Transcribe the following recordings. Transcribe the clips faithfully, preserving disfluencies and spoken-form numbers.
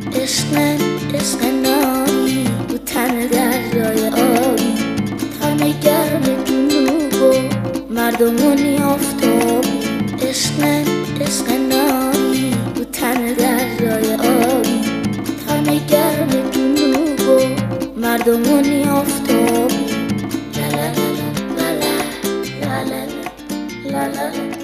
عشق عشق نایی رو تن دریای آبی، تن گرم جنوب و مردمونی آفتابی. عشق عشق نایی رو تن دریای آبی، تن گرم جنوب و مردمونی آفتابی. لا لا لا لا لا لا لا لا.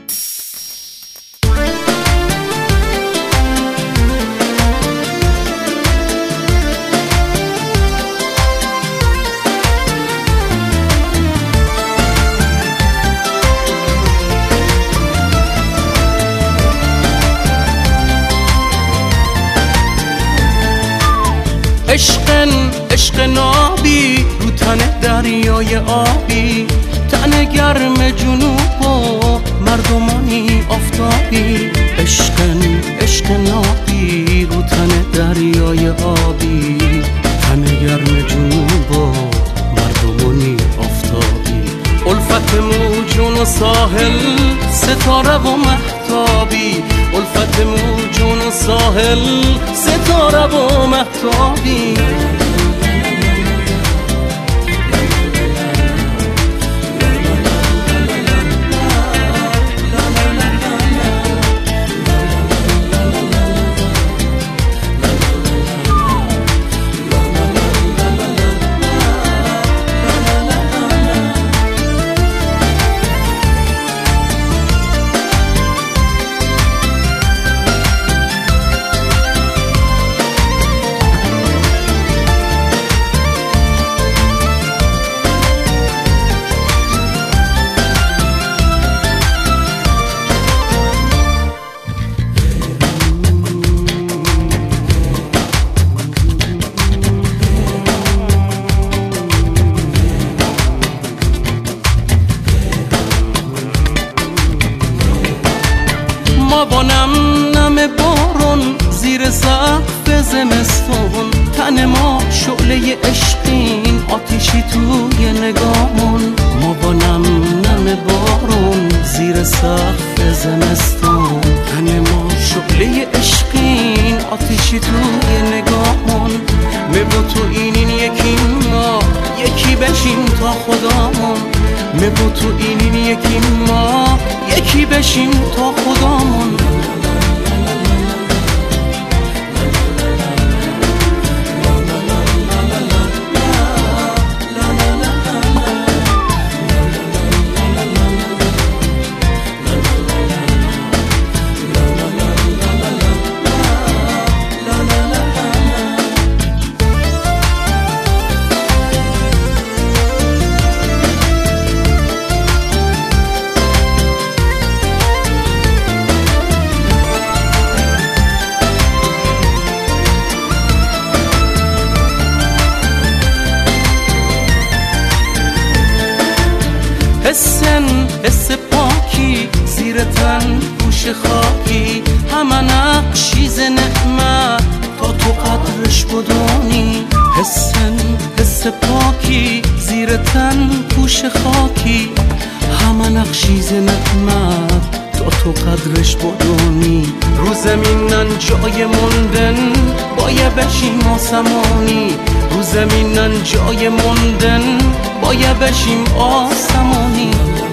عشقن عشق نابی رو تن دریای آبی، تن گرم جنوب و مردمانی آفتابی. عشقن عشق نابی رو تن دریای آبی، تن گرم جنوب و مردمانی آفتابی. الفت موجون و ساحل، ستاره و مهتابی. الفت موجون و ساحل، ستاره و مهتابی. ما با نم نم بارون زیر سقف زمستون، تن ما شعله عشقین آتیشی توی نگامون. ما با نم نم بارون زیر سقف زمستون، تن ما شعله عشقین آتیشی توی نگامون. می با تو اینین یکی ما یکی بشیم تا خدامون. می با تو اینین یکی ما یکی بشیم تا خدامون. حسن حس پاکی زیر تن پوش خاکی، همه نقشیز نعمت تا تو قدرش بدونی. حسن حس پاکی زیر تن پوش خاکی، همه نقشیز نعمت تا تو قدرش بدونی. رو زمینن جای موندن باید بشیم آسمانی. رو زمینن جای موندن باید بشیم آسمانی.